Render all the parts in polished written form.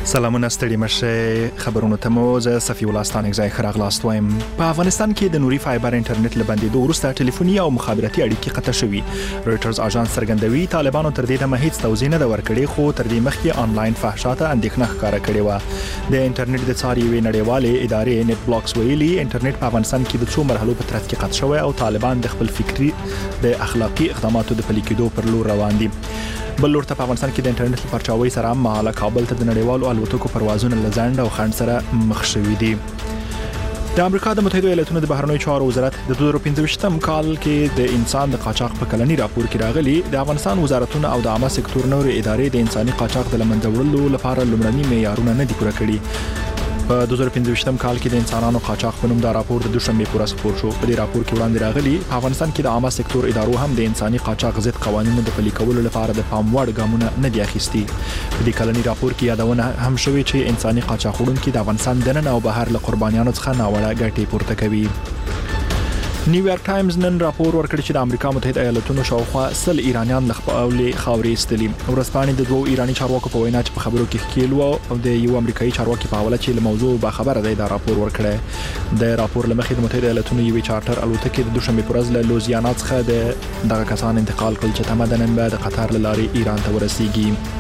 سلامونه ستړي مشه خبرونه ته مو زه صفي الله ستانک ځای خراغلاست وایم. په افغانستان کې د نوري فایبر انټرنیټ لبندېدو وروسته ټلیفوني او مخابراتي اړیکې قطع شوي. رويټرز اژانس څرګندوي طالبانو تر دې دمه هیڅ توضیح نه ورکړي، خو تر دې مخکې آنلاین فحشاته اندېښنه ښکاره کړې و. د انټرنیټ د څاري وی نړیوالې ادارې نت بلاکس ویلي انټرنیټ په افغانستان کې د څو مرحلو په ترڅ کې قطع شوی او طالبان د خپل فکری د اخلاقی اقداماتو د پلي کېدو پر لور روان دي. بل لور ته په افغانستان کې د انټرنیټ لپاره چاوي سره مهاله کابل ته د نړیوالو الوتکو پروازونه لزند او خنډ سره مخ شوي دي. د امریکا د متحده ایالاتونو د بهرنیو چارو وزارت د 2015م کال کې د انسان د قاچاق په کلنی راپور کې راغلي د افغانستان وزارتونو او د عامه سکتور نور ادارې د انساني قاچاق د لمنځه وړلو لپاره لومړني معیارونه نه دي پوره کړي. په 2015م کال کې د انسانانو قاچاق په نوم دا راپور د دوشنبه پورې خپور شو. په دې راپور کې وړاندې راغلي په افغانستان کې د عامه سکتور ادارو هم د انساني قاچاق ضد قوانینو د پلي کولو لپاره د پام وړ ګامونه نه دي اخیستي. په دې کلنی راپور کې یادونه هم شوې چې انساني قاچاق وړونکي د افغانستان دننه او بهر له قربانیانو څخه ناوړه ګټې پورته کوي. نیویارک ټایمز نن راپور ورکړ چې د امریکا متحده ایالاتونو شاوخوا 100 ایرانیان له خپلې خاورې ایستلي. ورځپاڼې د دوه ایرانی چارواکو په وینا چې په خبرو کې ښکیل او د یو امریکایي چارواکي په حواله چې له موضوع به خبره دی دا راپور ورکړی. د راپور لمخې د متحده ایالاتونو یوې چارټر الوتکې د دوشنبه په ورځ له لوزیانا څخه دغه کسان انتقال کړل چې تمدنن به د قطر له لارې ایران ته ورسیږي.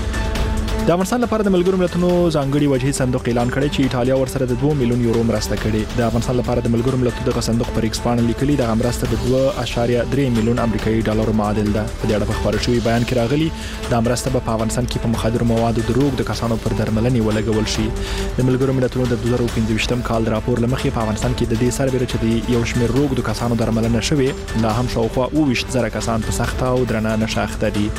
د افغانستان لپاره د ملګرو ملتونو ځانګړي وجهي صندوق اعلان کړی چې ایتالیا ورسره د 2 میلیون یورو مرسته کړي. د افغانستان لپاره د ملګرو ملتونو دغه صندوق پر ایکس باندې لیکلي د مرسته د 2.3 میلیون امریکایي ډالر معادل ده. په دې اړه په خبرو شوی بیان کې راغلي د مرسته په افغانستان کې په مخدر موادو د روغ د کسانو پر درملنې ولګول شي. د ملګرو ملتونو د 2015م کال راپور لمخې په افغانستان کې د دې سربېره چې د یو شمېر روغ د کسانو درملنه شوی لا هم شاوخوا 20,000 کسان په سخت او درنه نشه اخته دي.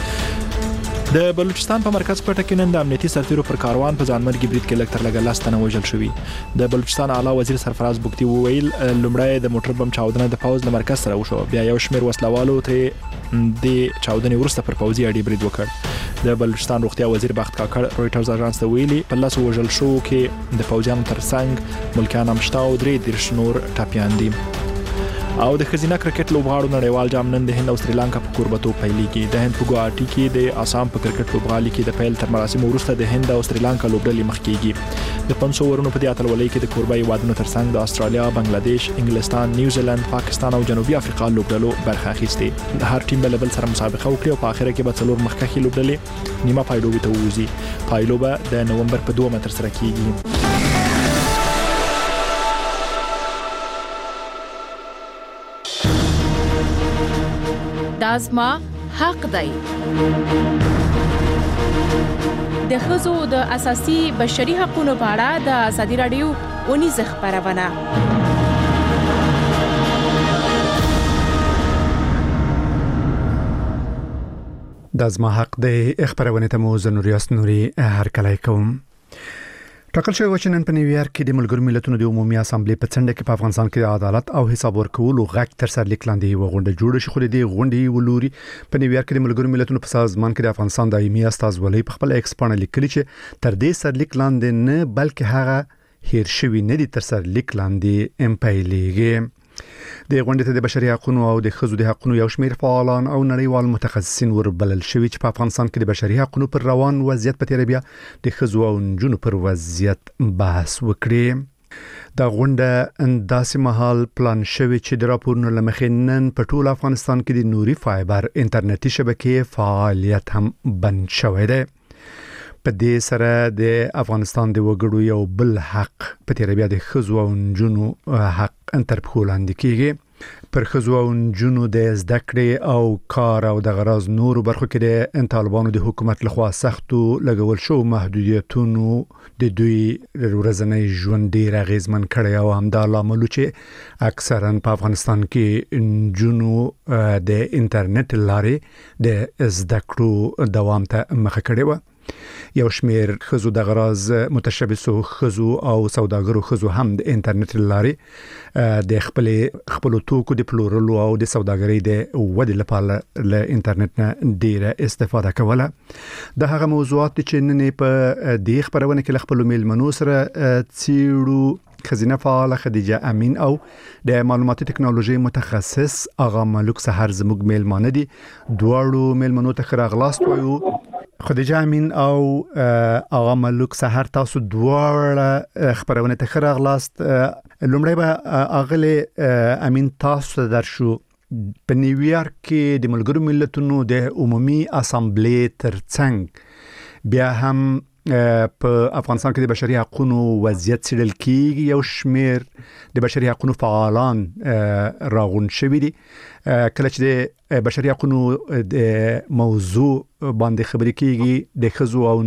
د بلوچستان په مرکز پټه کې نن د امنیتي سرتیرو پر کاروان په ځانمرګي برید کې لکټر لګا لاستنه وژل شوی. د بلوچستان اعلی وزیر سرفراز بوکتی وویل لومړی د موټر بم چاودنه د پوز له مرکز سره وشو، بیا یو شمېر وسلوالو ته د چاودنې وروسته پر پوزي اړې برید وکړ. د بلوچستان روغتیا وزیر بخت کاکړ رويټرز اژانس ته ویلي په لاسو وژل شو کې د پوزیانو ترڅنګ ملکیان هم شته او 3 نور ټاپیان دي. او د خزینه کرکټ لوبغاړو نړیوال جام نن د هند او سریلانکا په کوربتو پیلېږي. د هند په ګوهاټي کې د آسام په کرکټ لوبغالي کې د پیل تر مراسمو وروسته د هند او سریلانکا لوبډلې مخ کېږي. د 500 ورونو په دې اتلولۍ کې د کوربه هیوادونو ترڅنګ د استرالیا، بنگلاديش، انګلستان، نیوزیلند، پاکستان او جنوبي افریقا لوبډلو برخه اخیستې. د هر ټیم بل سره مسابقه وکړي او په اخر کې به څلور مخکښي لوبډلې نیمه پایلوبي ته ووزي. پایلوبه د نومبر په 2 متر سره کېږي. دازما حق دی. د ښځو د اساسي بشري حقوقو په اړه د ازادي راډیو اونیز خبرونه. دازما حق دی خبرونه ته مو زنوریاس نوري هر کله کوم. ټاکل شوی و چې نن په نیویارک کې د ملګرو ملتونو د عمومي اسامبلې په څنډه کې په افغانستان کې د عدالت او حساب ورکولو غږ تر سر لیک لاندې و غونډه جوړه شو. خو د دې غونډې ولوري په نیویارک کې د ملګرو ملتونو په سازمان کې د افغانستان دایمي استازولۍ په خپل ایکس باندې لیکلي چې تر دې سر لیک لاندې نه بلکې هغه هیر شوی نه دي تر سر لیک لاندې امپایلېږي. د غونډې ته د بشري حقوقو او د ښځو د حقوقو یو شمېر فعالان او نړیوال متخصصین وربلل شوي چې په افغانستان کې د بشري حقوقو پر روان وضعیت په تیر بیا د ښځو او نجونو پر وضعیت بحث وکړي. د غونډه انداسې مهال پلان شوی چې د راپورونو لمخې نن په ټول افغانستان کې د نوري فایبر انټرنیټي شبکې فعالیت هم بند شوی دی. په دې سره د افغانستان د وګړو یو بل حق په تیر بیا د ښځو او نجونو حق تر پښو لاندې کیږي. پر ښځو او نجونو د زده کړې او کار او د غراض نورو برخو کې د طالبانو د حکومت لخوا سختو لګول شو محدودیتونو د دوی ورځنی ژوند ډیر اغیزمن کړی او همدا لامل چې اکثرا په افغانستان کې نجونو د انټرنیټ لارې د زده کړو دوام ته مخه کړې و. یو شمیر ښځو د غراض متشبثو ښځو او سوداګرو ښځو هم د انټرنیټ لارې د خپل توکو د پلورلو او د سوداګرۍ د ودې لپاره له انټرنیټ نه ډیره استفاده کوله. د هغه موضوعات چې نن په دې خبرونه کې خپل میلمنو سره څیړو خزینه فعال خدیجه امین او د معلوماتي ټکنالوژي متخصص آغا ملک سحر زموږ میلمانه دي. دواړو میلمنو ته راغلاست وایو. خدیجه امین او آقا ملک سحر تاسو دواړه خبرونه ته خراغلاست. لومړی به اغله امین تاسو درشو په نیویارک کې د ملګرو ملتونو د عمومي اسامبلې ترڅنګ بیا هم په افغانستان کې د بشري حقوقو وضعیت څېړل کېږي. یو شمېر د بشري حقوقو فعالان راغون شوي دي. کله چې د بشري حقوقو د موضوع باندې خبرې کېږي د ښځو او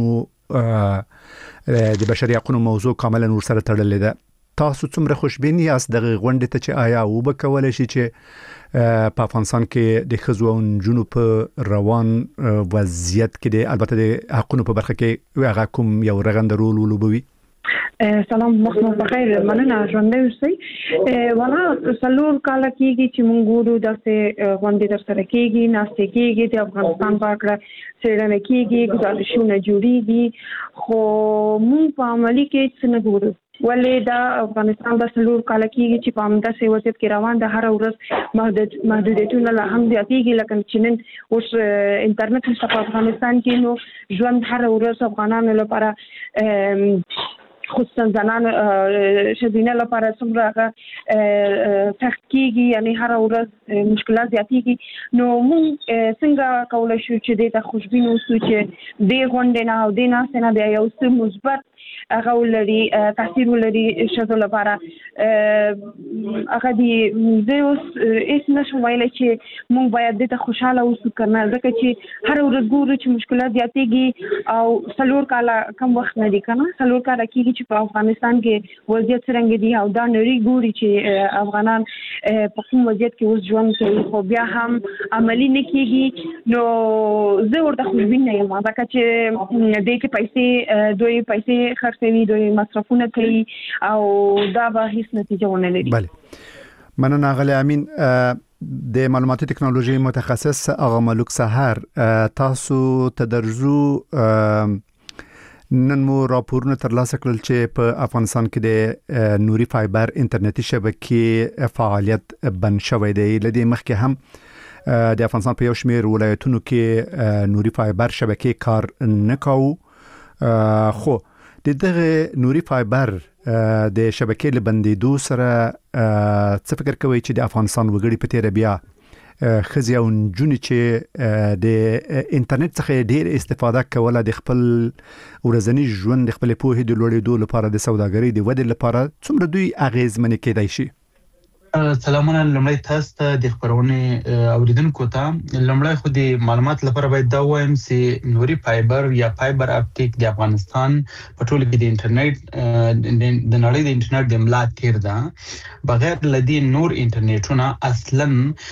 نجونو د بشري حقوقو موضوع کاملا ورسره تړلې ده. تاسو څومره خوشبین یاست دغه غونډې ته چې آیا وبکولی شي چې په افغانستان کې د ښځو او نجونو په روان وضعیت کې د البته د حقوقو په برخه کې هغه کوم یو رغنده رول ولوبوي؟ سلام مخلص بخیر مننه ژوندۍ اوسئ. والا څلور کاله کېږي چې موږ ګورو داسې غونډې ترسره کېږي، ناستې کېږي، د افغانستان په اړه څېړنه کېږي، ګزارشونه جوړېږي، خو موږ په عملي کې څه نه ګورو. ولې دا افغانستان د څلور کاله کېږي چې په همداسې وضعیت کې روان ده. هره ورځ محدودیتونه لا هم زیاتېږي، لکه چې نن اوس انټرنیټ نشته په افغانستان کې، نو ژوند هره ورځ افغانانو لپاره خصوصا زنانو ښځینه لپاره څومره سخت کېږي، یعنی هره ورځ مشکلات زیاتېږي. نو موږ څنګه کولی شو چې دې ته خوشبین اوسو چې دې غونډې نه او دې ناستې نه بیا یو څه مثبت هغه ولري، تاثیر ولري ښځو لپاره. هغه زه اوس هېڅ نشم ویلی چې موږ باید دې ته خوشحاله اوسو که نه، ځکه چې هره ورځ ګورو چې مشکلات زیاتېږي او څلور کاله کم وخت نه دي که نه، څلور کاله کېږي چې په افغانستان کې وضعیت څرنګه دي او دا نړۍ ګوري چې افغانان په کوم وضعیت کې اوس ژوند کوي، خو بیا هم عملي نه کېږي. نو زه ورته خوشبین نه یم، ځکه چې دې کې دوی پیسې خرڅوي، دوی مصرفونه کوي او دا به هیڅ نتیجه ونه لري. بله مننه غلی امین. د معلوماتي ټکنالوژي متخصص آقا ملک سحر، تاسو تدرزو نن مو راپورونه ترلاسه کړل چې په افغانستان کې د نوري فایبر انټرنیټي شبکې فعالیت بند شوی دی. لدې مخکې هم د افغانستان په یو شمېر ولایتونو کې نوري فایبر شبکې کار نه کاوه، خو دغه نوري فایبر د شبکې له بندېدو سره څه فکر کوي چې د افغانستان وګړي په تیره بیا ښځې او نجونې چې د انټرنیټ څخه ډېر استفاده کوله د خپل ورځني ژوند د خپلې پوهې د لوړېدو لپاره، د سوداګرۍ د ودې لپاره څومره دوی اغېزمنې کېدای شي؟ سلامونه لمړی تاسو ته د خبرونې اوریدونکو ته. لمړی خو د معلومات لپاره باید دا وایم چې نوري فایبر یا فایبر اپټیک د افغانستان په ټوله کې د انټرنیټ د نړۍ د انټرنیټ د ملا تیر ده. بغیر لدی نور انټرنیټونه اصلا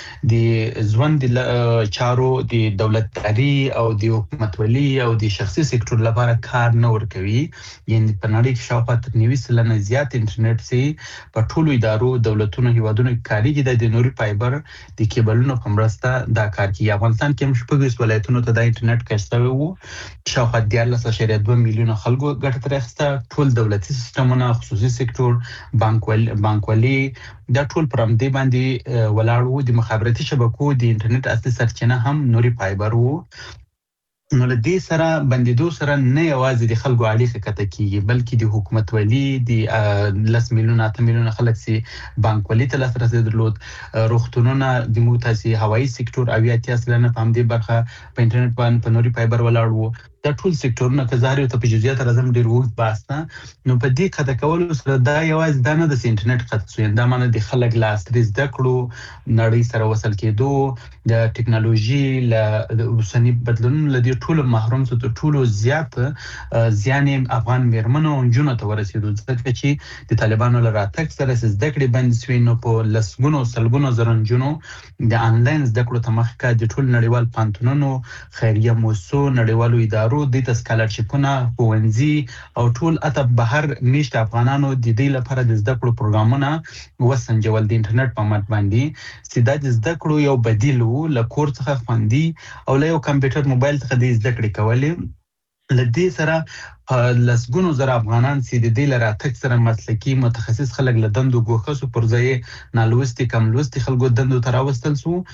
د ژوند چارو د دولتداري او د حکومتولي او د شخصي سکتور لپاره کار نه ورکوي. یعنی په نړۍ کې شاوخوا تر 90% زیات انټرنیټ سي په ټولو ادارو دولتونو هیوادونو کاریږي. د نوري فایبر د کیبلونو په مرسته دا کار کوي. افغانستان کې هم شپږ ولایتونو ته د انټرنیټ کش شوی وو. شاوخوا 14.2 میلیونه خلکو ګټه ترې اخیسته. ټول دولتي سیستمونه، خصوصي سکتور، بانکوالي دا ټول پر همدې باندې ولاړ وو. د مخابراتي شبکو د انټرنیټ اصلي سرچینه هم نوري فایبر وو. نو له دې سره بندېدو سره نه یوازې د خلکو اړیکه قطع کېږي، بلکې د حکومتولي د 10 میلیونه 8 میلیونه خلک چې بانکوالي ته لاسرسی درلود، روغتونونه د موږ تاسې هوایي سکتور 80% په همدې برخه په انټرنیټ باندې په نوري فایبر ولاړ وو. دا ټول سکتورونه که زه هر یو ته په جزئیات راځم ډېر اوږد بحث ده. نو په دې قطع کولو سره دا یوازې دا نه ده چې انټرنیټ قطع شو، دا معنی د خلک له عصري زده کړو، نړۍ سره وصل کېدو، د ټکنالوژي له اوسني بدلونونو له دې ټولو محروم شو. تر ټولو زیات زیان افغان مېرمنو او نجونو ته ورسېدو، ځکه چې د طالبانو له راتګ سره زده کړې بندې شوې. نو په لسګونو سلګونو زره نجونو د انلاین زده کړو ته مخکې د ټول نړیوال پوهنتونونو، خیریه مؤسسو، نړیوالو ادارو د سکالرشپونه، ښوونځي او ټول اته بهر میشته افغانانو د دې لپاره د زده کړو پروګرامونه وسنجول د انټرنیټ په مټ باندې. چې د زده کړو یو بدیل وو، له کور څخه خوندي او له یو کمپیوټر موبایل څخه د زده کړې کولې. لدې سره لسګونو زره افغانان چې د دې له راتګ سره مسلکي متخصص خلک له دندو ګوښه سو، پر ځای نالوستي کم لوستي خلکو دندو ته راوستل سو.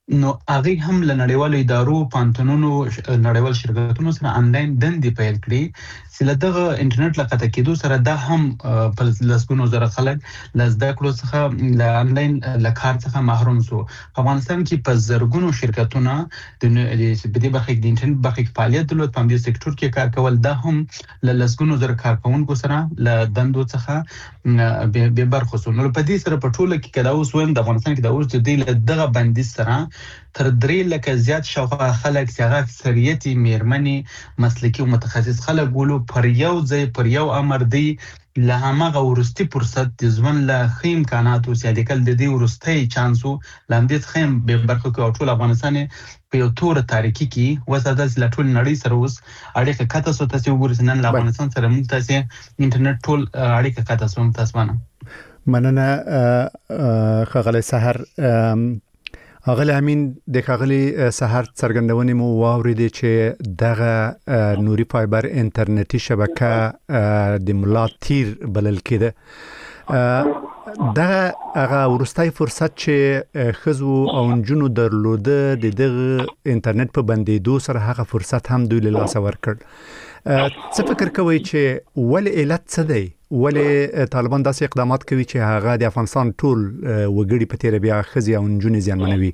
نو هغه هم له نړیوالو ادارو پانتونونو نړیوال شرکتونو سره انلاین دندې پیل کړي چې له دغه انټرنیټ له قطع کېدو سره دا هم په لسګونو زره خلک له زده کړو څخه له انلاین له کار څخه محروم شو. په افغانستان کې په زرګونو شرکتونه د دې برخې د انټرنیټ برخې کې فعالیت درلود، په دې سکتور کې کار کول، دا هم له لسګونو زره کارکونکو سره له دندو څخه به برخه شو. نو په دې سره په ټوله کې کدا اوس ویم د افغانستان کې دا اوس د دې له دغه بندیز سره تر 3 لکه زیات شاوخوا خلک چې هغه اکثریت میرمنې مسلکي او متخصص خلک ولو پر یو ځای پر یو امر دی له هغه ورستي فرصت د ځوان له خیم امکاناتو چې د دې ورستي چانسو لاندې خیم به برخه کې ټول افغانستان په یو تور تاریخي کې وساده چې ټول نړۍ سره اوس اړیکه کاته سو تاسو وګورئ نن افغانستان سره موږ تاسو انټرنیټ ټول اړیکه کاته سو تاسو مننه خغلی سحر اغلی امین د خغلی سحر څرګندونې مو واوریدې چې دغه نوري فایبر انټرنیټي شبکه د ملا تیر بلل کېده دغه هغه ورستای فرصت چې خزو او نجونو درلوده د دغه انټرنیټ په بندیدو سره هغه فرصت هم دوی له لاسه ورکړ. څه فکر کوئ چې ولې علت څه دی؟ ولې طالبان داسې اقدامات کوي چې هغه د افغانستان ټول وګړي په تیر بیا خزي او نجونې زیانمنوي؟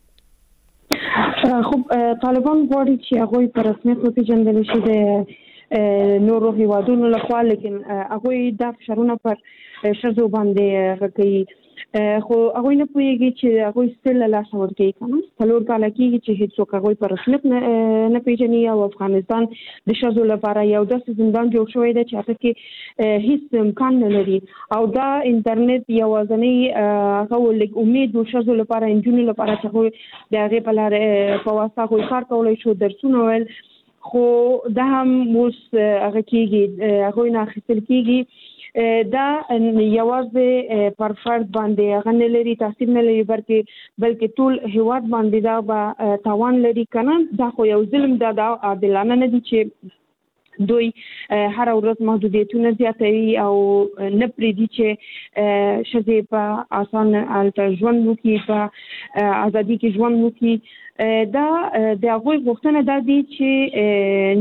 خب طالبان غواړي چې هغه په رسمیت وپیژندل شي د نورو هیوادونو لخوا، لیکن هغه د فشارونو پر شذو باندې راکړي. خو هغه نه پوهیږي چې هغه ستل لا شاور کوي کنه څلور کال کېږي چې هیڅ څوک هغه پر رسمیت نه پیژني او افغانستان د شذو لپاره یو داسې زندان جوړ شوی دی چې هغه کې هیڅ امکان نه لري او دا انټرنیټ یوازنی هغه لږ امید د شذو لپاره انجونو لپاره چې د هغه په لار په واسطه کار کولای شو درسونه ول، خو دا هم اوس هغه کېږي هغه نه اخیستل کېږي. دا یوازې پر فرد باندې هغه نه لري تاثیر نه لري بلکې ټول هیواد باندې دا به تاوان لري کنه. دا خو یو ظلم دا عادلانه نه دي چې دوی هر ورځ محدودیتونه زیاتوي او نه پریږدي چې ښځې په اسانه حالت ژوند وکړي، په ازادي کې ژوند وکړي. دا د هغوی غوښتنه دا دي چې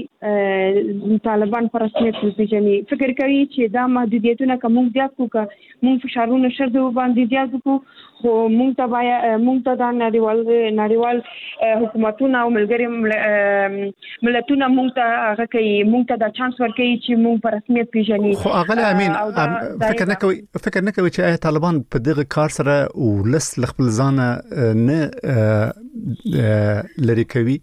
نړۍ طالبان پر رسمیت وپیژني. فکر کوي چې دا محدودیتونه که موږ زیات کړو، موږ فشارونه ښځو باندې زیات کړو، خو موږ ته دا نړیوال حکومتونه او ملګري ملتونه موږ ته هغه کوي، موږ ته دا چانس ورکوي چې موږ پر رسمیت پیژني. خو اغلی امین فکر نه کوي چې طالبان په دغه کار سره ولس خپل ځان نه لري کوي؟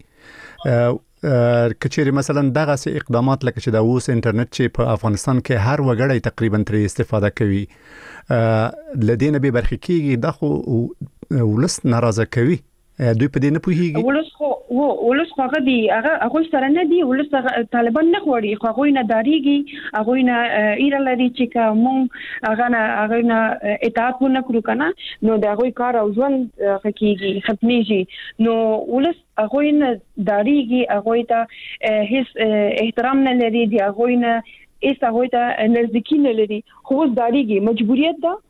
کچېری مثلا دغه سي اقدامات لکه چې د اوس انټرنیټ چې په افغانستان کې هر وګړی تقریبا تر استفاده کوي لدینه به برخه کېږي، دا خو ولس ناراضه کوي، دوی په دې نه پوهیږي. ولس هغه دی هغه سره نه دی، ولس طالبان نه غواړي، خو هغه نه داریږي، هغه نه ایره لري چې کوم هغه نه اطاعت ونه کړو کنه نو د هغه کار او ژوند کېږي ختميږي. نو ولس هغه نه داریږي، هغه ته هیڅ احترام نه لري، دی هغه نه هیڅ هغه ته نزدیکی نه لري، خو داریږي. مجبوریت ده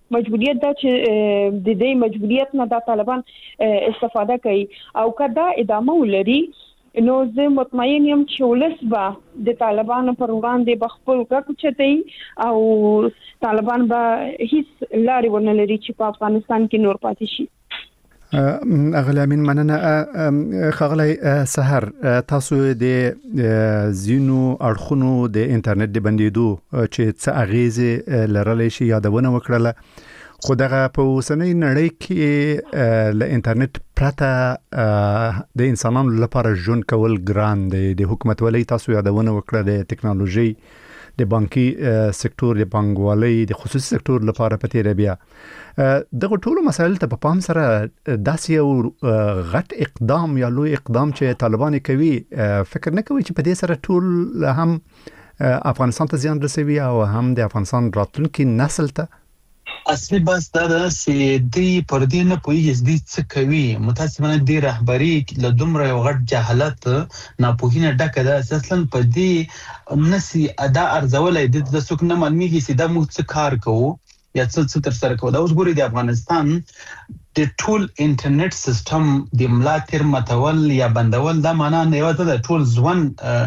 چې د دې مجبوریت نه د طالبان استفاده کوي او کدا ادامه ولري نو زه مطمئن یم چې ولس به د طالبانو پر وړاندې بخپل غږ چتای او طالبان به هیڅ لارې ونه لري چې په افغانستان کې نور پاتې شي. اغلی امین مننه. خغلی سحر تاسو د زینو اړخونو د انټرنیټ د بندیدو چې څه اغیزه لرلې شي یادونه وکړه، خو دغه په اوسنۍ نړۍ کې له انټرنیټ پرته د انسانانو لپاره ژوند کول ګران دی. د حکومت ولې تاسو یادونه وکړه د ټکنالوژي د بانکي سکتور، د بانکوالۍ، د خصوصي سکتور لپاره پته ربیا دغه ټولو مسایل ته په پام سره داسې یو غټ اقدام یا لوی اقدام چې طالبان کوي، فکر نه کوي چې په دې سره ټول هم افغانستان ته زیان رسوي او هم د افغانستان راتلونکي نسل ته؟ اصلي بس دا چې دی پر دې نه پوهیږي دې څه کوي. متاسفانه دی رهبری له دومره یو غټ جهالت ناپوهینه ډکه ده، اصلا په دې نسی ادا ارزولای د څوک نه معلومیږي چې دا موږ څه کار کوو یا څه تر سره کوو. دا اوس ګوري د افغانستان د ټول انټرنیټ سیستم د ملا تیر متول یا بندول دا معنا نه یو د ټول ځوان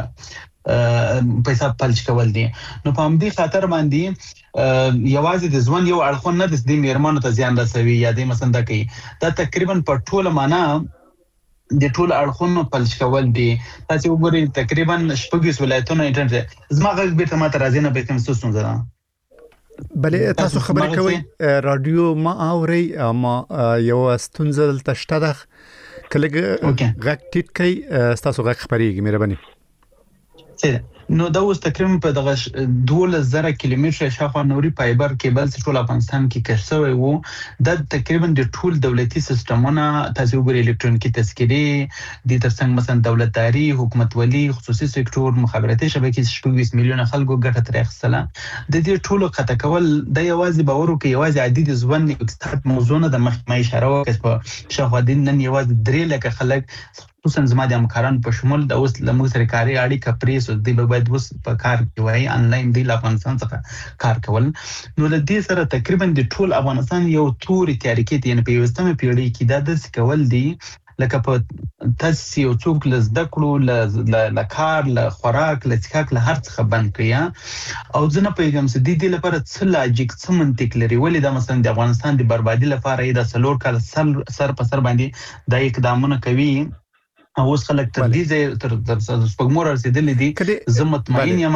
پیسې پلچ کول دي. نو په همدې خاطر باندې یوازې د ځوان یو اړخون نه د میرمنو ته زیان رسوي یا د مثلا دا کوي. دا تقریبا په ټول معنا د ټول اړخونو پلچ کول دي. تاسو وګورئ تقریبا 6 ولایتونو انټرنیټ زما غږ بیرته ماته راځي نه به کوم څه ستونزه ده. بلې تاسو خبرې کوئ رادیو ما اوري اما یو ستونزه دلته شته ده کله غږ ټیټ کوي تاسو غږ خبرېږي مهرباني. نو دا اوس تقریبا په دغه 12,000 کیلومتره شاوخوا نوري فایبر کیبل ټول افغانستان کې کش شوی وو. دا تقریبا د ټول دولتي سیستمونه تاسو وګورئ الکترونیکي تذکرې د ترڅنګ مثلا دولتداري حکومت ولي خصوصي سکتور مخابراتي شبکې 20 میلیونه خلکو ګټه ترې اخیستله. د دې ټولو قطع کول د یوازې باور وکړي یوازې عادي د ځوان اقتصاد موضوع نه د مخکې اشاره وکړه په شاوخوا د نن یوازې 3 لکه خلک خصوصا زما د همکارانو په شمول د اوس له موږ سره کاري اړیکه پریسو دی به باید اوس په کار کې وای انلاین دی افغانستان څخه کار کول. نو له دې سره تقریبا د ټول افغانستان یو توري تیاری کې یعنی په 20مه پیړۍ کې دا د کول دی لکه په تاسو یو څوک لزده کړو ل کار ل خوراک ل څښاک له هر څه بند کړیا او ځنه پیغام سدي دی لپاره څه لاجیک څه منطق لري ولې دا مثلا د افغانستان د بربادي لپاره دا سلور کال سر په سر باندې دا اقدامونه کوي. اوس خلک تر دې تر سپګمور رسیدلې دي. زه مطمئن یم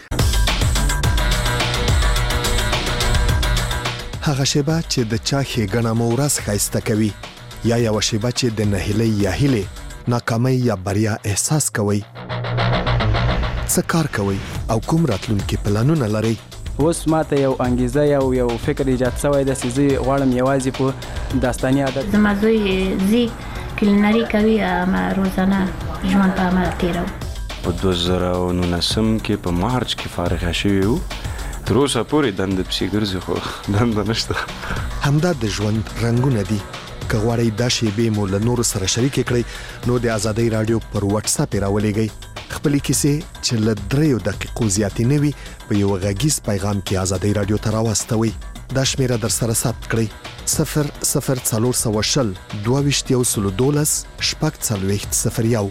هغه شیبه چې د چا ښېګڼه مو ورځ ښایسته کوي یا یو شیبه چې د نهیلۍ یا هیلې ناکامۍ یا بریا احساس کوي. څه کار کوي او کوم راتلونکي پلانونه لري؟ اوس ماته یو انګیزه یو فکر ایجاد شوی د سيزي غواړم یوازې په داستاني عادت زما زوی کلینری کوي ما روزانه ژوند په عمل تیرو. په 2019 کې په مارچ کې فارغ شوی وو. تر اوسه پورې دند پسې ګرځي خو دند نشته. همدا د ژوند رنگونه دي. که غواړئ دا شیبې مو له نورو سره شریک کړئ نو د آزادۍ رادیو پر واتس اپ راولېږئ. خپلې کیسې چې له 3 دقیقو زیاتې نه وي په یو غږیز پیغام کې آزادۍ رادیو ته راواستوئ. دا شمیره در سره ثبت کړئ 00420 2212 شپږ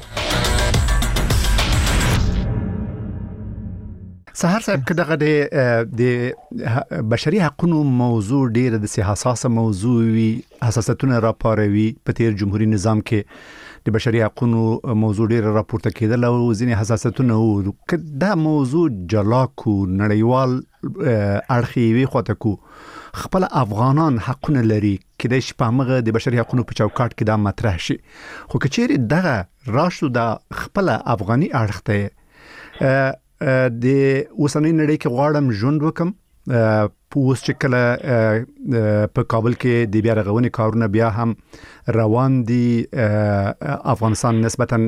سهار صاحب که دغه د بشري حقوقو موضوع ډیره د حساسه موضوع وي حساسیتونه راپاروي په تیر جمهوریت نظام کې د بشري حقوقو موضوع ډیره راپورته کېدل او ځینې حساسیتونه وو که دا موضوع جلا کو نړیوال اړخي وي خوته کو خپل افغانان حقونه لري کله چې په هغه د بشري حقوقو په چوکاټ کې دا مطرح شي خو کچېری دغه راشو د خپل افغاني اړخ ته د اوسنۍ نړۍ کې غواړم ژوند وکم پوس چې کله په کابل کې د بیا رغونې کارونه بیا هم روان دي افغانستان نسبتاً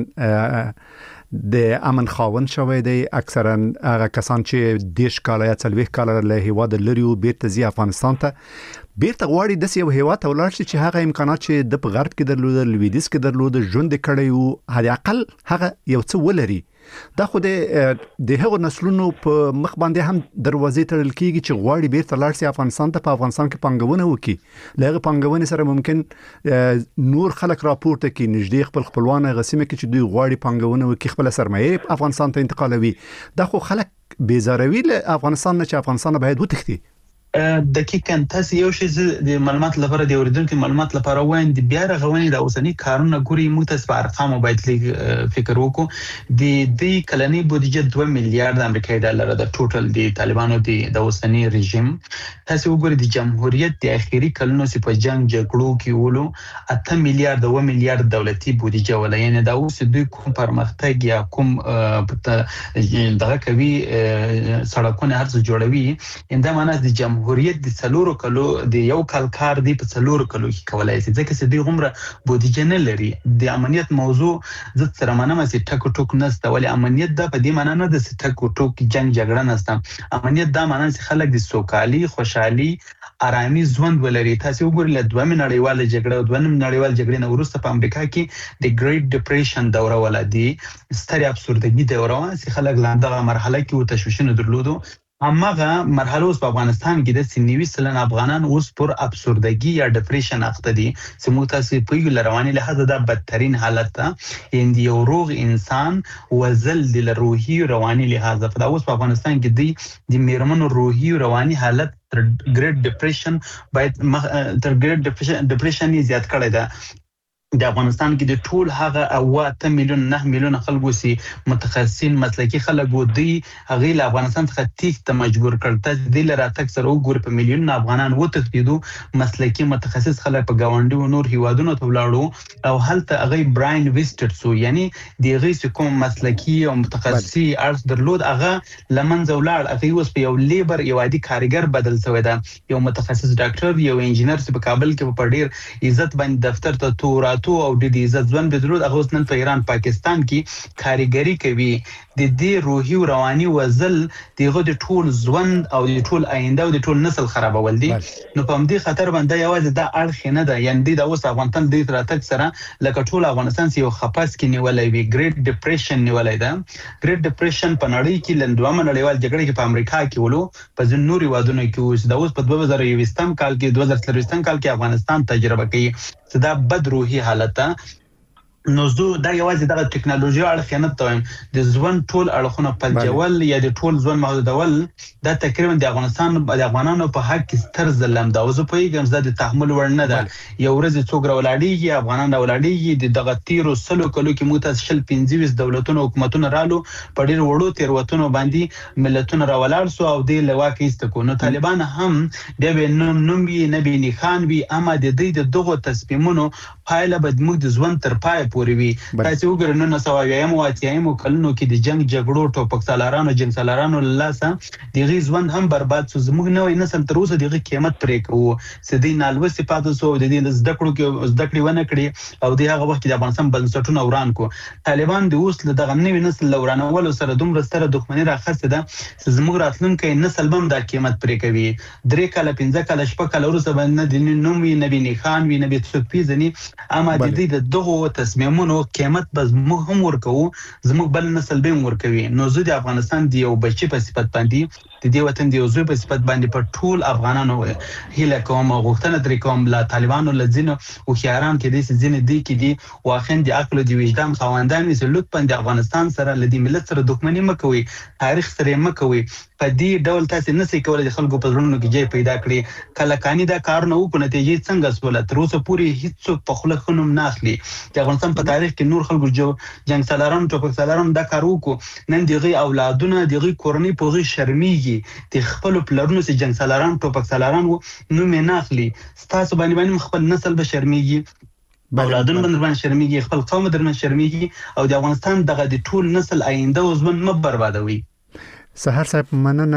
د امن خاوند شوی دی اکثرا هغه کسان چې 10 کال یا 40 کال له هیواد لري او بیرته ځي افغانستان ته بیرته غواړي د یو هیواد ته ولاړ شي چې هغه امکانات چې د غرب کې درلود لویدیځ کې درلود ژوند کړي او هغه اقل هغه یو څه ولري دا خو د هغو نسلونو په مخ باندې هم دروازې تړل کیږي چې غواړي بیرته لاړ شي افغانستان ته په افغانستان کې پانګونه وکړي لږه پانګونه سره ممکن نور خلک راپورته کې نږدې خپلوان غسیمه کې چې دوی غواړي پانګونه وکړي خپل سرمایه افغانستان ته انتقالوي دا خو خلک بیزاروي له افغانستان نه چې افغانستان باید وتښتي. دقیقاً تاسو یو شی د معلومات لپاره د اوریدونکو معلومات لپاره وایم د بیا رغونې د اوسنی کارونه ګوري موږ تاسو په ارقام باید فکر وکړو د دې کلنۍ بودیجه 2 میلیارډ امریکایي ډالر د ټوټل د طالبانو د اوسنی رژیم تاسو وګورئ د جمهوریت د اخیری کلونو په جنگ جګړو کې ولو 8 میلیارډ 2 میلیارډ دولتي بودیجه ولا یعنی دا اوس دوی کوم پرمختګ یا کوم دغه کوي سړکونه هرڅه جوړوي انده معنی د جمهوریت د څلورو کلو د یو کال کار دی په څلورو کلو کې کولای شي ځکه چې دوی غومره بودیجه نه لري د امنیت موضوع زه سره منم چې ټکو ټوک نسته ولی امنیت دا په دې معنی نه د ټکو ټوک جنگ جګړه نسته امنیت دا معنی چې خلک د سوکالي خوشحالي آرامي ژوند ولري تاسو وګورئ له دوه نړیواله جګړه او دوه نړیواله جګړې نه وروسته په امریکا کې د ګریټ ډیپریشن دوره ولادي ستړي ابسوردګي دوره چې خلک لاندغه مرحله کې او تشویشونه درلودو همغه مرحله اوس په افغانستان کې د 90% افغانان اوس پر افسردگی یا ډیپریشن اخته دي چې موږ تاسو په یو رواني لحاظ دا بدترین حالت ته اند یو روغ انسان وزل د روحي رواني لحاظ په اوس په افغانستان کې د میرمنو روحي رواني حالت تر ګریډ ډیپریشن باید تر ګریډ ډیپریشن یې زیات کړی دی د افغانستان کې د ټول هغه 8 میلیون 9 میلیون خلکو سي متخصصین مسلکي خلک وو دی هغه له افغانستان څخه تیښته مجبور کړ ته د لراتک سره وګور په میلیون افغانان وتښتیدو مسلکي متخصص خلک په گاونډي او نور هیوادونو ته ولاړو او هلته هغه براین ویزټر سو یعنی د غي کوم مسلکي او متخصصي ارز درلود هغه لمنځه ولاړ هغه اوس په یو لیبر یو عادي کارګر بدل شوی دا یو متخصص ډاکټر یو انجینر چې په کابل کې په ډیر عزت باندې دفتر ته تورات او د دې ځوان بدرود هغه نن په ایران پاکستان کې کاریګری کوي د دې روحي او رواني وزل دغه د ټول ژوند او د ټول آینده او د ټول نسل خرابول دي نو په دې خطر باندې یوازې د اړخ نه ده یعنی د اوس افغانستان د تراتک سره لکه ټول افغانستان یو خپاس کې نیولای وي ګریډ ډیپریشن نیولای ده ګریډ ډیپریشن په نړۍ کې لندوامه نړیوال جګړه کې په امریکا کې ولو په ځینوري وادونو کې اوس د اوس په 2020 کال کې 2023 کال کې افغانستان تجربه کوي چې دا بد روحي حالت نو زه دا یوازې د ټکنالوژي اړه خیانت تویم د ځوان ټول اړخونه پلجول یا د ټول ځوان محدودول دا تقریبا د افغانستان د افغانانو په حق کې ستر ظلم دا اوس په یګم د تحمل ور نه ده یو ورځ څوک راولاډيږي افغانان راولاډيږي د دغه تیرو سلو کلو کې متاسل 15 دولتونو حکومتونو رالو په ډیر وړو تیروتونو باندې ملتونو راولار سو او د لواکې استکو نو طالبان هم د نوم نه بینی خان وی اما د دې دغه تصمیمونو پایله بد موږ د ځوان تر پای پورې وي تاسو وګورئ نو سوایم او اتیایم کلونو کې د جنگ جګړو ټوپک سالارانو جنگ سالارانو لاسه د غیزوند هم برباد سو زموږ نوې نسل تر اوسه دغه قیمت پرې کوو سدي نالو صفات سو د دې زدکړو کې زدکړې ونه کړې او د هغه وخت د افغانستان بنسټونه وران کو طالبان د اوس دغه نوې نسل لورانول سره دومره ستره دښمنی راخسته ده زموږ راتلونکي نسل بم د قیمت پرې کوي درې کاله 15 کاله شپه کاله ورسره باندې د نومي نبی نخان وی نبی څوک پیژني اما د دې دغه تصمیمونو قیمت به موږ هم ورکو زموږ بل نسل به ورکوي نو زه د افغانستان دی یو بچی په صفت باندې د دې وطن دی یو زوی په صفت باندې په ټول افغانانو هیله کوم غوښتنه درې کوم لا طالبانو لزینو او خياران کې د ځینې دی کې دی واخین د عقل او د وجدان خواندان چې لطفا د افغانستان سره لدی ملت سره دښمنی مکوي تاریخ سره مکوي په دې ډول تاسو نسئ کولای د خلکو په ژوندونو کې ځای پیدا کړي کله کانی دا کار نه وکړي نتیجې څنګه سول تر اوسه پورې هیڅ په خله خنوم نه اخلي د افغانستان په تاریخ کې نور خلکو جو جنگ سالارانو ټوپک سالارانو دا کار وکړو نن دغه اولادونه دغه کورنۍ په غي شرمېږي د خپل پلرونو سي جنگ سالارانو ټوپک سالارانو نو مې نه اخلي تاسو باندې خپل نسل به شرمېږي اولادونه باندې شرمېږي خپل قوم درنه شرمېږي او د افغانستان دغه د ټول نسل آینده او ژوند م بربادوي سحر صاحب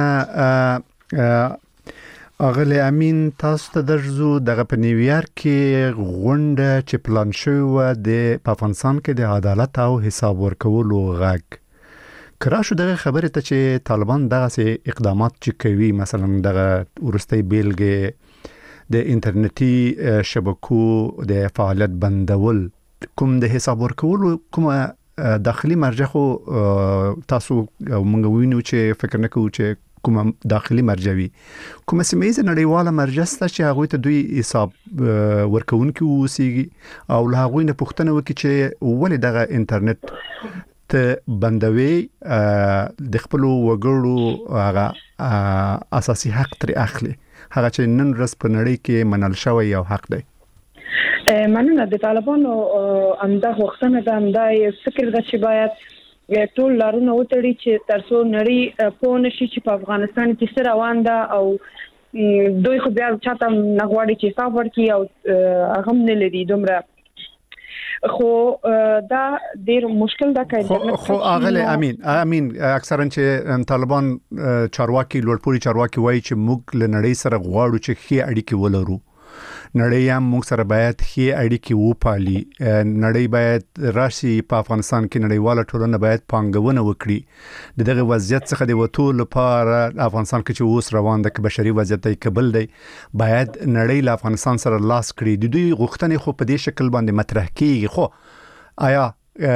مننه اغلی امین تاسو ته درځو دغه په نیویارک کې غونډه چې پلان شوی و د افغانستان کې د عدالت او حساب ورکولو غږ کراشو دغه خبره ته چې طالبان دغه سي اقدامات چې کوي مثلا دغه ورستۍ بیلګه د انټرنیټي شبکو د فعالیت بندول کوم د حساب ورکولو کوم داخلي مرجع خو تاسو موږ وینو چې فکر نه کوو چې کوم داخلي مرجع وي کوم سیمه نړیواله مرجع ست چې هغه ته دوی حساب ورکوونکي وسیږي او له هغه نه پوښتنه وکړي چې ولې دغه انټرنیټ ته بندوي د خپل وګړو هغه اساسي حق تر اخلي هغه چې نن ورځ په نړۍ کې منل شوی یو حق دی مننه د طالبانو امدا غوښتنه ده امدا فکر د چې باید ټول لارونه وتړي چې ترڅو نړۍ په نشي چې په افغانستان کې څه روان ده او دوی خو بیا چاته نغواړي چې حساب ورکړي او هغه نه لري دومره خو دا ډیر مشکل ده که خو اغله امین اکثرا چې طالبان چارواکي لوړپوړي چارواکي وایي چې موږ له نړۍ سره غواړو چې ښه اړیکې ولرو نړۍ هم موږ سره باید ښه اړیکې وپالي نړۍ باید راشي په افغانستان کې نړیواله ټولنه باید پانګونه وکړي دغه وضعیت څخه د وټو لپاره افغانستان کې چې اوس روان د بشري وضعیت قبل دی باید نړۍ له افغانستان سره لاس کړي د دوی غوښتنې خو په دې شکل باندې مطرح کیږي خو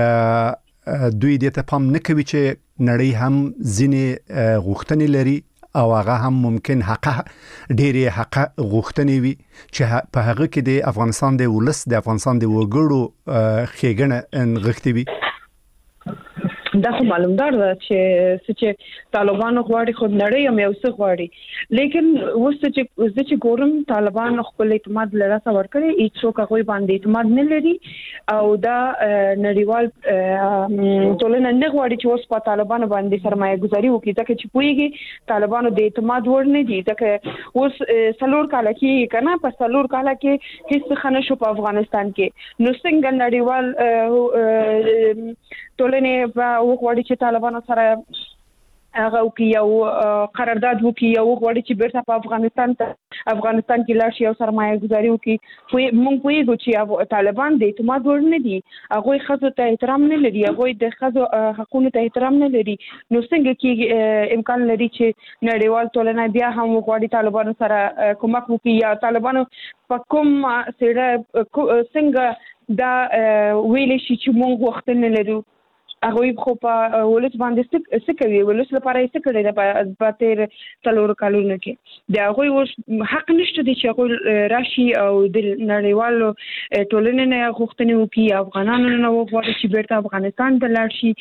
آیا دوی دې ته پام نه کوي چې نړۍ هم ځینې غوښتنې لري او هغه هم ممکن ډېری حق غوښتنې وي چې په هغه کې د افغانستان د ولس د افغانستان د وګړو خېګنه نغښتي وي. دا خو معلومدار ده چې طالبان غواړي خود نړۍ هم یو څه غواړي، لیکن اوس چې ګورم طالبان خپل اعتماد لراسه ورکړي، هیڅوک هغه باندې اعتماد نه لري او دا نړیوال ټولنه نه غواړي چې اوس په طالبان باندې سرمایه گذاري وکړي، ځکه چې پوهیږي طالبانو د اعتماد وړ نه دي، ځکه اوس څلور کال کې کنه په څلور کال کې هیڅ خنه شو په افغانستان کې، نو څنګه نړیوال ټولنه وغواړي چې طالبانو سره هغه وکړي او قرارداد وکړي او وغواړي چې بیرته په افغانستان کې لاړ شي او سرمایه گذاري وکړي. موږ پوهیږو چې طالبان د اعتماد وړ نه دي، هغوی ښځو ته احترام نه لري، هغوی د ښځو حقونو ته احترام نه لري، نو څنګه کې امکان لري چې نړیوال ټولنه بیا هم وغواړي طالبانو سره کومک وکړي یا طالبانو په کوم سره څنګه دا ویل شي چې موږ وخت نه لرو. هغه خو په ولس باندې څه کوي، ولس لپاره څه کړی دا په تیر څلور کالونو کې دا هغه حق نشته دي چې هغه راشي او د نړیوالو ټولنې نه غوښتنې وکړي، افغانانو نه وغواړي چې بیرته افغانستان ته لاړ شي.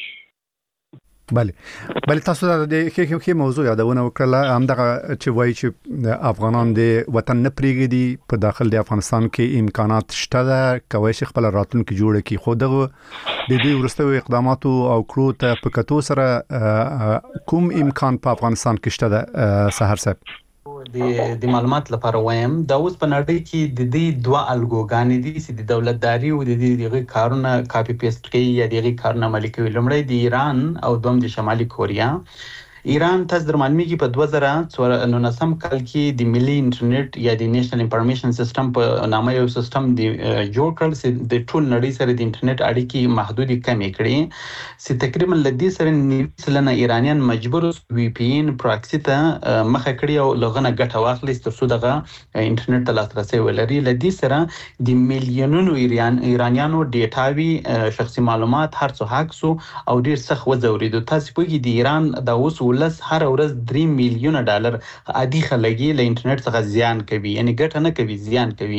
بله تاسو د کې موضوع یادونه وکړه، همدغه چې وایي چې افغانان د وطن نه پرېږدي، په داخل د افغانستان کې امکانات شته ده کوي چې خپل راتلونکي جوړ کړي، خو دغه د دې وروستیو اقداماتو او کړو ته په کتو سره کوم امکان په افغانستان کې شته ده سحر صاحب؟ د معلومات لپاره وایم دا اوس په نړۍ کې د دې دوه الګوګانې دي چې د دولتداري او د دې کارونه کاپی پیسټ کوي یا دغه کارونه عملي کوي. لومړی د ایران او دوم د شمالي کوریا. ایران تاسو درمانمیږي په 2019 کال کې د ملي انټرنیټ یا د نېشنل انفارمیشن سیستم په نامه یو سیستم د جوړ کړ چې د ټول نړۍ سره د انټرنیټ اړیکې محدودې کمې کړې، چې تقریبا لدې سره 90% ایرانیان مجبور وی پی ان پراکسی ته مخه کړی او لغنه ګټه واخلي ترڅو دغه انټرنیټ ته لاسرسي ولري. لدې سره د میلیونونو ایرانیانو ډیټاوي شخصي معلومات هر څه هاکسو او ډیر سخت وځوریدو. تاسو پوهیږئ د ایران د اوس ولس هر ورځ $3 میلیون عادي خلګي له انټرنیټ څخه زیان کوي، یعنی ګټه نه کوي زیان کوي.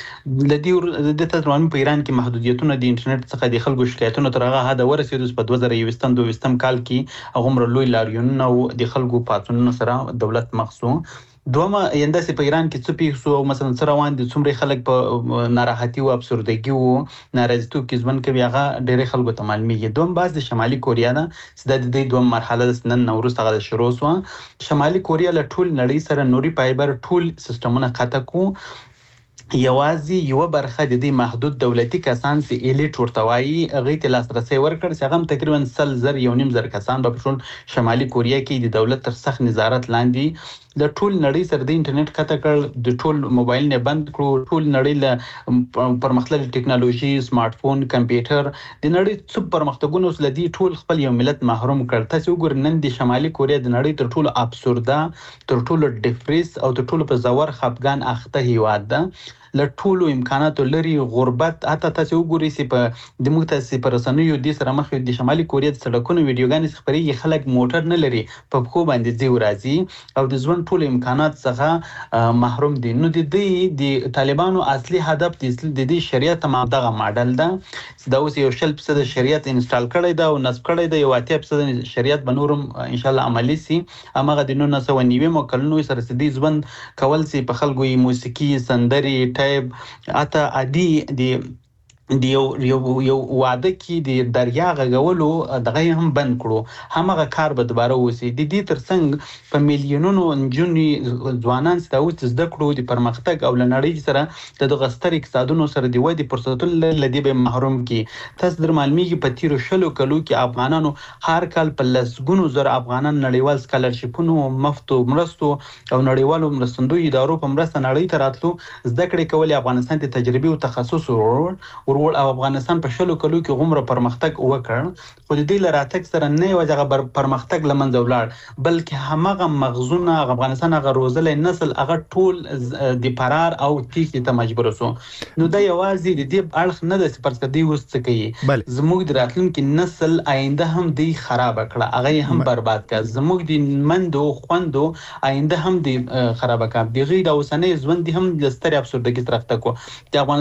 د تدرمان په ایران کې محدودیتونه د انټرنیټ څخه د خلکو شکایتونو تر هغه حد ورسېدو په 2022 کال کې هغه لوی لاریونونه او د خلکو پاتونونو سره دولت مخسو. دومره یندسې په ایران کې څه پیښ شو، مثلا سره روان دي څومره خلک په ناراحتي او افسردګي او ناراضیتوب کې ژوند کوي، هغه ډېر خلکو ته معلومیږي. دوم باز د شمالي کوریا ده چې د دې دوم مرحله د نن نوروز څخه شروع شو. شمالي کوریا له ټول نړۍ سره نوري فایبر ټول سیستمونه قطع کو، یوازې یو برخه د دې محدود دولتي کسان چې الیټ ورته وایي هغه ته لاسرسي ورکړ، چې هغه تقریبا 100,000 کسان په ټول شمالي کوریا کې د دولت تر سخت نظارت لاندې د ټول نړۍ سره د انټرنیټ قطع کړ، د ټول موبایل نه بند کړو، ټول نړۍ له پرمختللې ټکنالوژي سمارټ فون کمپیوټر د نړۍ څو پرمختګونو سره دی ټول خپل یو ملت محروم کړ. تاسو وګورئ نن د شمالي کوریا د نړۍ تر ټولو ابسورده، تر ټولو ډیفریس او تر ټولو په زور خپګان اخته هیواد ده، له ټولو امکاناتو لري، غربت. حتی تاسو وګورئ چې په د مختلفو پرسنوي د سره مخ د شمالي کوریا د سړکونو ویډیوګانې خبري خلک موټر نه لري، په خو باندې ځي ورځي او د ژوند ټول امکانات څخه محروم دي. نو د طالبانو اصلي هدف د دې شریعت ماده ماډل ده چې دا اوس یو 100% شریعت انسټال کړی دا او نصب کړی دا، یو 80% شریعت بنورم ان شاء الله عملی سي. امغه د 1990 کلونو سره د ژوند کول سي په خلکو موسیقي سندري اته عادي دی یو واده کې د دریا غغولو دغه هم بند کړو، همغه کار به دوباره وسی. د دې ترڅنګ په میلیونونو نجونې ځوانان ستاسو زده کړو د پرمختګ او لنړۍ سره د غستر اقتصادونو سره دی ودی فرصتونه لدی به محروم کی. تاسو در معلومیږي په تیرو شلو کلو کې افغانانو هر کال په لسګونو زر افغانان نړیوال سکالرشپونو مفتو مرستو او نړیوالو مرستندوی ادارو په مرسته نړۍ ته راتلو، زده کړې کولې، افغانستان ته تجربه او تخصص ورول او افغانستان په شلو کلو کې غومره پرمختګ وکړ خو د دې لراتک سره نه یو ځای پرمختګ لمنځه ولاړ بلکې همغه مغزونه افغانستان هغه روزلې نسل هغه ټول د فرار او تیښتې ته مجبور شو نو دا یوازې د دې اړخ نه د سپارښت دی وس څه کوي زموږ د راتلونکي نسل آینده هم دی خراب کړه هغه هم برباد کړ زموږ د مندو خوندو آینده هم دی خراب کړ دغه د اوسنۍ ژوند هم د ستر افسردګۍ طرف ته کو د